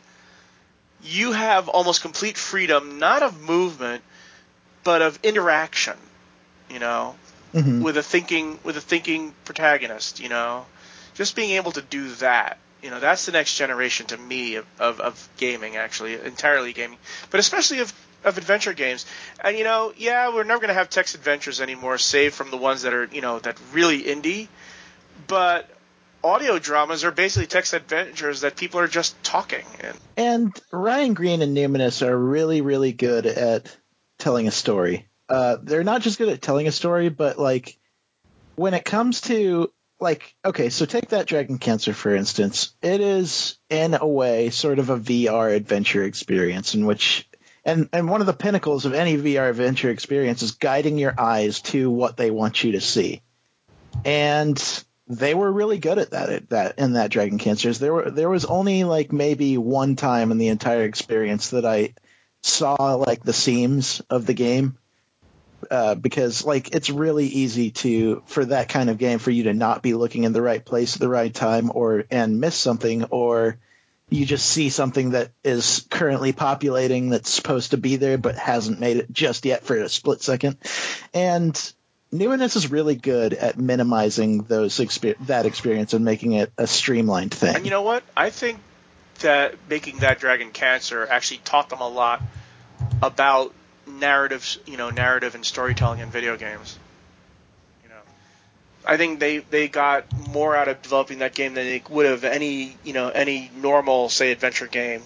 you have almost complete freedom, not of movement, but of interaction, you know, Mm-hmm. with a thinking with a thinking protagonist, you know, just being able to do that, you know, that's the next generation to me of, of, of gaming, actually, entirely gaming, but especially of, of adventure games. And, you know, yeah, we're never going to have text adventures anymore, save from the ones that are, you know, that really indie, but audio dramas are basically text adventures that people are just talking in. And Ryan Green and Numinous are really, really good at telling a story. Uh, they're not just good at telling a story, but like when it comes to like, okay, so take that Dragon Cancer, for instance. It is in a way sort of a V R adventure experience in which, and, and one of the pinnacles of any V R adventure experience is guiding your eyes to what they want you to see. And they were really good at that, at that in that Dragon Cancers. There were there was only like maybe one time in the entire experience that I saw like the seams of the game, uh, because like it's really easy to for that kind of game for you to not be looking in the right place at the right time or and miss something, or you just see something that is currently populating that's supposed to be there but hasn't made it just yet for a split second. And Numinous is really good at minimizing those exper- that experience and making it a streamlined thing. And you know what? I think that making that Dragon Cancer actually taught them a lot about narratives, you know, narrative and storytelling in video games. You know, I think they, they got more out of developing that game than they would have any, you know, any normal, say, adventure game.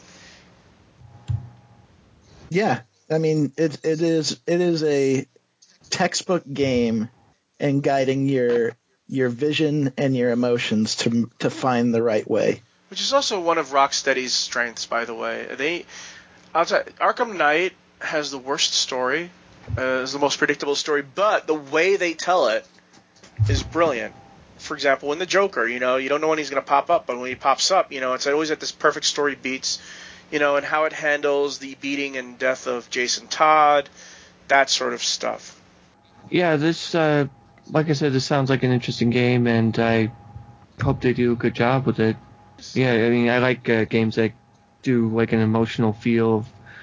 Yeah, I mean it it is it is a textbook game and guiding your your vision and your emotions to to find the right way. Which is also one of Rocksteady's strengths, by the way. They, outside, Arkham Knight has the worst story, uh, is the most predictable story, but the way they tell it is brilliant. For example, in the Joker, you know, you don't know when he's going to pop up, but when he pops up, you know, it's always at this perfect story beats, you know, and how it handles the beating and death of Jason Todd, that sort of stuff. Yeah, this, uh, like I said, this sounds like an interesting game, and I hope they do a good job with it. Yeah, I mean, I like uh, games that do like an emotional feel,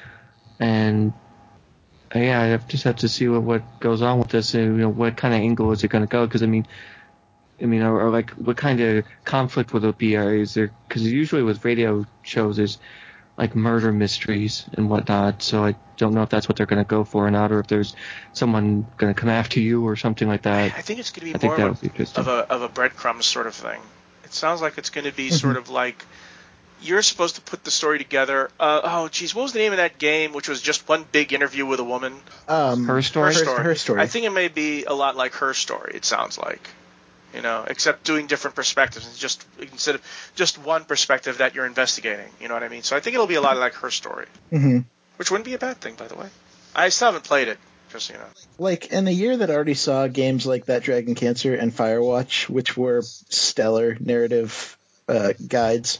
and uh, yeah, I just have to see what, what goes on with this, and you know, what kind of angle is it going to go? Because I mean, I mean, or, or like, what kind of conflict will it be? Or is there? Because usually with radio shows, there's like murder mysteries and whatnot. So I don't know if that's what they're going to go for or not, or if there's someone going to come after you or something like that. I think it's going I to be think more that of would be a, interesting. of a of a breadcrumbs sort of thing. It sounds like it's going to be sort of like you're supposed to put the story together. Uh, oh, geez, what was the name of that game, which was just one big interview with a woman? Um, Her Story? Her Story. Her Story. I think it may be a lot like Her Story, it sounds like. You know, except doing different perspectives. It's just instead of just one perspective that you're investigating. You know what I mean? So I think it'll be a lot like Her Story. Mm-hmm. Which wouldn't be a bad thing, by the way. I still haven't played it, just, you know. Like, in a year that already saw games like that Dragon Cancer and Firewatch, which were stellar narrative uh, guides,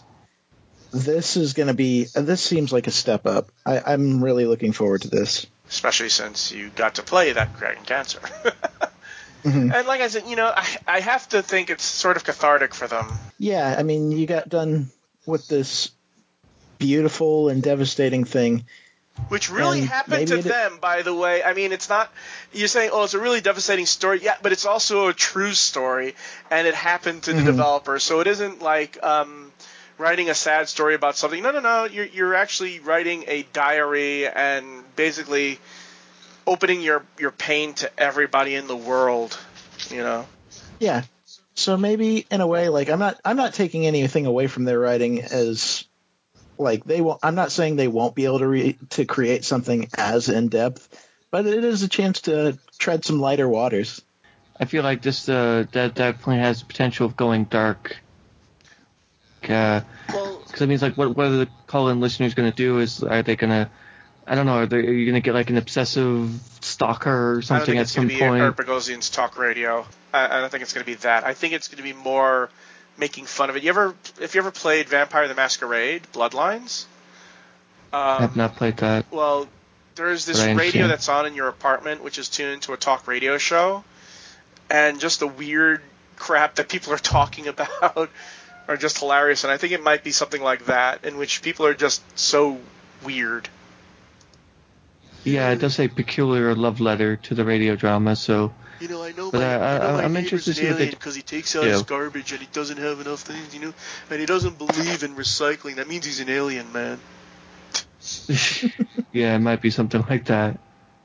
this is going to be, uh, this seems like a step up. I, I'm really looking forward to this. Especially since you got to play that Dragon Cancer. Mm-hmm. And like I said, you know, I, I have to think it's sort of cathartic for them. Yeah, I mean, you got done with this beautiful and devastating thing. Which really And happened to maybe it- them, by the way. I mean, it's not, you're saying, oh, it's a really devastating story. Yeah, but it's also a true story, and it happened to the Mhm. developer. So it isn't like um, writing a sad story about something. No, no, no. You're, you're actually writing a diary and basically opening your, your pain to everybody in the world, you know? Yeah. So maybe in a way, like I'm not I'm not taking anything away from their writing as like they won't. I'm not saying they won't be able to re, to create something as in depth, but it is a chance to tread some lighter waters. I feel like this uh, that definitely has the potential of going dark. Because Well, I mean, it's like, what what are the call-in listeners going to do? Is are they going to? I don't know. Are, they, are you going to get like an obsessive stalker or I don't something think at it's going some to be point? Art Bogosian's talk radio. I, I don't think it's going to be that. I think it's going to be more making fun of it. You ever, if you ever played Vampire the Masquerade Bloodlines? Um, I have not played that. Well, there's this radio that's on in your apartment, which is tuned into a talk radio show, and just the weird crap that people are talking about are just hilarious. And I think it might be something like that, in which people are just so weird. Yeah, it does say peculiar love letter to the radio drama, so... You know, I know but my, I, I know I, my I'm neighbor's interested to an see what they alien because he takes out do. his garbage and he doesn't have enough things, you know, and he doesn't believe in recycling. That means he's an alien, man. Yeah, it might be something like that.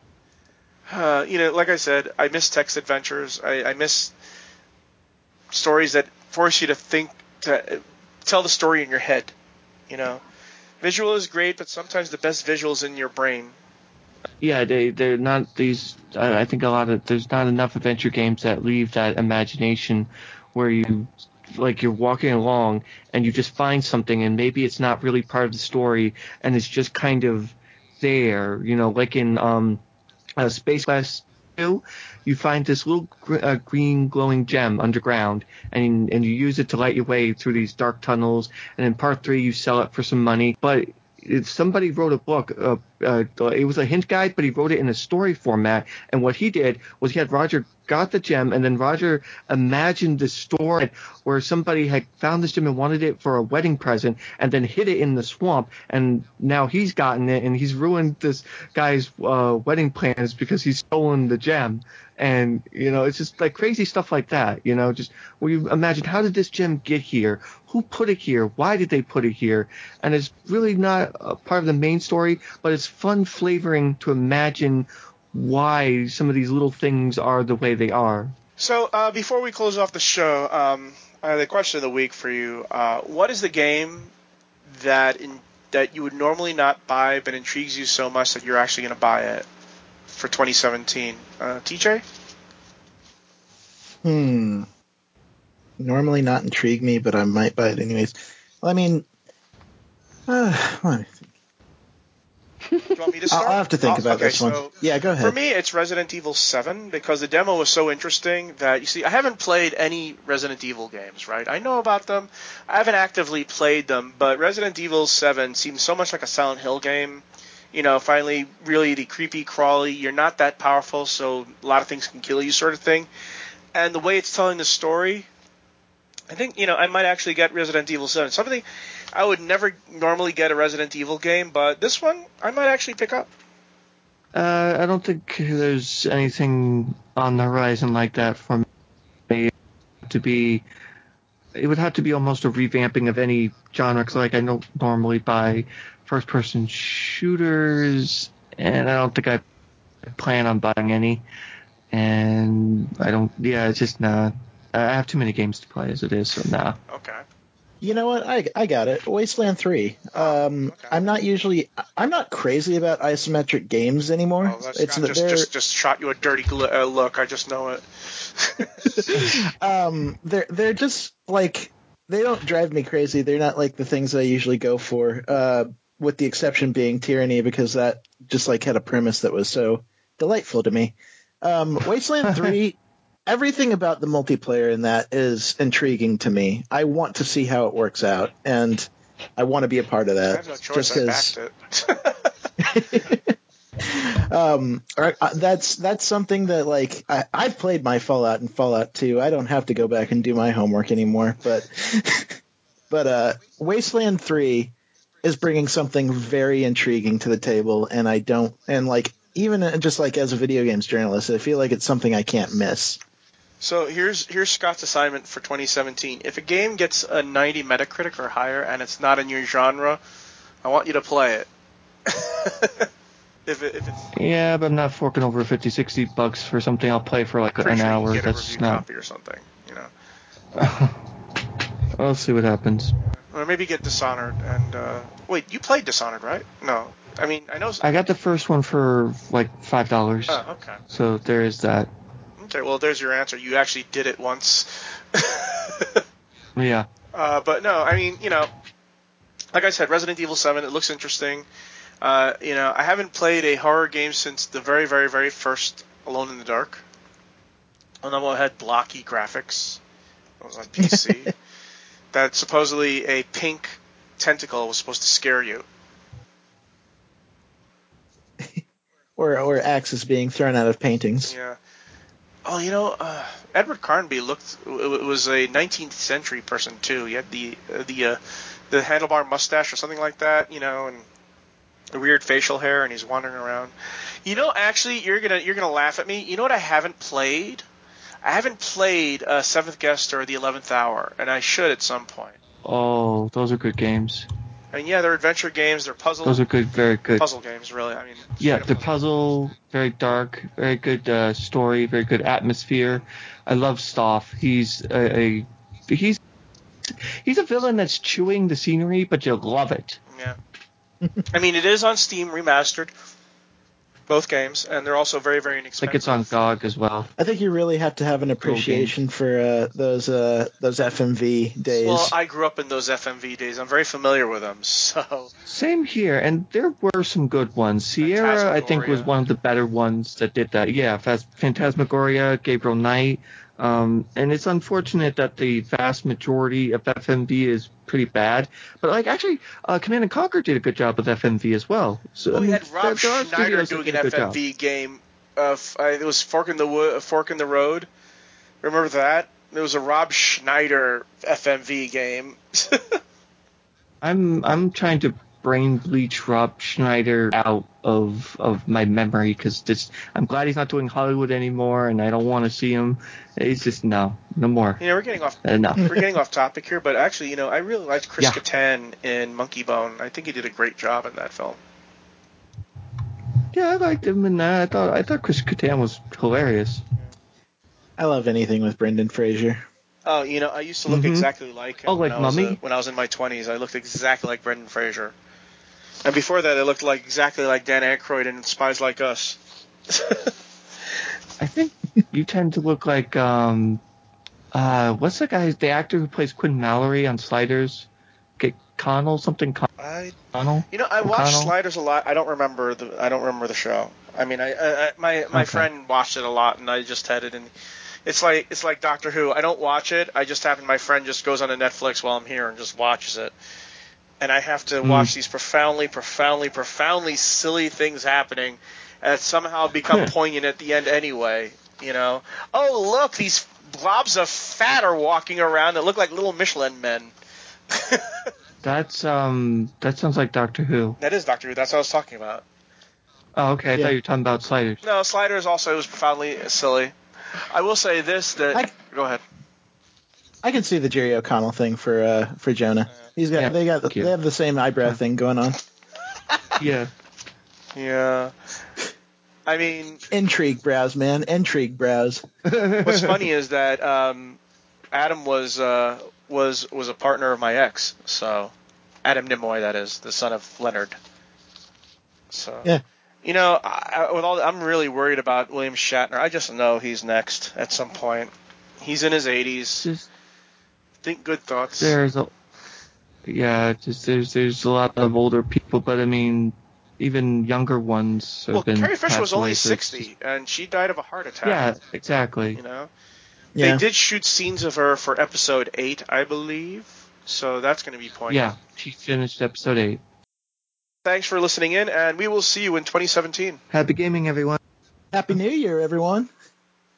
Uh, you know, like I said, I miss text adventures. I, I miss stories that force you to think, to tell the story in your head. You know, visual is great, but sometimes the best visual is in your brain. Yeah, they they're not these. I, I think a lot of there's not enough adventure games that leave that imagination where you like you're walking along and you just find something and maybe it's not really part of the story and it's just kind of there. You know, like in um, uh, Space Quest two, you find this little gr- uh, green glowing gem underground and and you use it to light your way through these dark tunnels. And in part three, you sell it for some money, but if somebody wrote a book, uh, uh, it was a hint guide, but he wrote it in a story format. And what he did was he had Roger got the gem, and then Roger imagined the story where somebody had found this gem and wanted it for a wedding present, and then hid it in the swamp. And now he's gotten it, and he's ruined this guy's uh, wedding plans because he's stolen the gem. And, you know, it's just like crazy stuff like that, you know, just where you imagine, how did this gem get here? Who put it here? Why did they put it here? And it's really not a part of the main story, but it's fun flavoring to imagine why some of these little things are the way they are. So uh, before we close off the show, um, I have the question of the week for you. Uh, what is the game that in, that you would normally not buy but intrigues you so much that you're actually going to buy it for twenty seventeen? Uh, T J? Hmm. Normally not intrigue me, but I might buy it anyways. Well, I mean, uh, let me think. Do you want me to start? I'll have to think I'll, about okay, this one. So Yeah, go ahead. For me, it's Resident Evil seven because the demo was so interesting that, you see, I haven't played any Resident Evil games, right? I know about them. I haven't actively played them, but Resident Evil seven seems so much like a Silent Hill game. You know, finally, really the creepy, crawly, you're not that powerful, so a lot of things can kill you sort of thing. And the way it's telling the story, I think, you know, I might actually get Resident Evil seven. Something I would never normally get a Resident Evil game, but this one I might actually pick up. Uh, I don't think there's anything on the horizon like that for me to be. It would have to be almost a revamping of any genre, because like I don't normally buy first-person shooters, and I don't think I plan on buying any. And I don't. Yeah, it's just nah. I have too many games to play as it is, so nah. Okay. You know what? I, I got it. Wasteland three. Oh, um, okay. I'm not usually I'm not crazy about isometric games anymore. Oh, that's it's Scott that just, they're just just shot you a dirty gl- uh, look. I just know it. um they're they're just like, they don't drive me crazy. They're not like the things I usually go for. Uh, with the exception being Tyranny, because that just like had a premise that was so delightful to me. Um, Wasteland three. Everything about the multiplayer in that is intriguing to me. I want to see how it works out, and I want to be a part of that. I have no choice. Just I backed it. um, that's that's something that, like, I, I've played my Fallout and Fallout two. I don't have to go back and do my homework anymore. But but uh, Wasteland three is bringing something very intriguing to the table, and I don't and like even just like as a video games journalist, I feel like it's something I can't miss. So here's here's Scott's assignment for twenty seventeen. If a game gets a ninety Metacritic or higher and it's not in your genre, I want you to play it. if, it if it's Yeah, but I'm not forking over fifty, sixty bucks for something I'll play for like pretty an sure hour. you get a That's review not. copy or something, you know. I'll see what happens. Or maybe get Dishonored and uh, wait, you played Dishonored, right? No, I mean I know. I got the first one for like five dollars. Oh, okay. So there is that. Okay, well, there's your answer. You actually did it once. Yeah. Uh, but no, I mean, you know, like I said, Resident Evil seven, it looks interesting. Uh, you know, I haven't played a horror game since the very, very, very first Alone in the Dark. Another one had blocky graphics. It was on P C. That supposedly a pink tentacle was supposed to scare you. or or axes being thrown out of paintings. Yeah. Oh, you know, uh, Edward Carnby looked it was a nineteenth century person too. He had the uh, the uh, the handlebar mustache or something like that, you know, and the weird facial hair, and he's wandering around. You know, actually, you're gonna you're gonna laugh at me. You know what I haven't played? I haven't played uh, Seventh Guest or The Eleventh Hour, and I should at some point. Oh, those are good games. And yeah, they're adventure games. They're puzzle. Those are good, very good. Puzzle games, really. I mean. Yeah, the puzzle, very dark, very good uh, story, very good atmosphere. I love Stoff. He's a, a he's he's a villain that's chewing the scenery, but you love it. Yeah. I mean, it is on Steam remastered. Both games, and they're also very, very inexpensive. Like it's on G O G as well. I think you really have to have an appreciation for uh, those uh, those F M V days. Well, I grew up in those F M V days. I'm very familiar with them. So same here, and there were some good ones. Sierra, I think, was one of the better ones that did that. Yeah, Phantasmagoria, Gabriel Knight. Um, and it's unfortunate that the vast majority of F M V is pretty bad. But like actually, uh, Command and Conquer did a good job with F M V as well. So well, we I mean, had Rob there, there Schneider doing an F M V game. Uh, it was Fork in the Wo- Fork in the Road. Remember that? There was a Rob Schneider F M V game. I'm I'm trying to brain bleach Rob Schneider out of of my memory because this. I'm glad he's not doing Hollywood anymore, and I don't want to see him. He's just no, no more. You know, we're getting off. Enough. We're getting off topic here, but actually, you know, I really liked Chris Yeah. Kattan in Monkey Bone. I think he did a great job in that film. Yeah, I liked him in that. I thought I thought Chris Kattan was hilarious. I love anything with Brendan Fraser. Oh, you know, I used to look mm-hmm. exactly like him oh, when, like I was, Mummy? uh, when I was in my twenties. I looked exactly like Brendan Fraser. And before that, I looked like exactly like Dan Aykroyd in Spies Like Us. I think you tend to look like um, uh, what's the guy, the actor who plays Quinn Mallory on Sliders? Get Connell something. Con- I, Connell. you know, I watched O'Connell? Sliders a lot. I don't remember the I don't remember the show. I mean, I, I, I my my Okay. friend watched it a lot, and I just had it in. It's like it's like Doctor Who. I don't watch it. I just happen my friend just goes on to Netflix while I'm here and just watches it. And I have to Mm. watch these profoundly, profoundly, profoundly silly things happening that somehow become poignant at the end anyway. You know, oh look, these blobs of fat are walking around that look like little Michelin men. That's um, that sounds like Doctor Who. That is Doctor Who. That's what I was talking about. Oh, okay. I Yeah. thought you were talking about Sliders. No, Sliders also was profoundly silly. I will say this: that I- go ahead. I can see the Jerry O'Connell thing for uh, for Jonah. He's got Yeah, they got thank you. they have the same eyebrow thing going on. Yeah. Yeah. I mean, Intrigue brows, man. Intrigue brows. what's funny is that um, Adam was uh, was was a partner of my ex. So Adam Nimoy, that is the son of Leonard. So Yeah. you know, I, I- with all I'm really worried about William Shatner. I just know he's next at some point. He's in his eighties. Just Think good thoughts. there's a yeah, just there's there's a lot of older people, but I mean, even younger ones have Well, been Carrie Fisher passed was away, only so it's sixty, and she died of a heart attack. Yeah, exactly. You know, Yeah. they did shoot scenes of her for episode eight, I believe. So that's going to be poignant. Yeah, she finished episode eight. Thanks for listening in, and we will see you in twenty seventeen. Happy gaming, everyone. Happy New Year, everyone.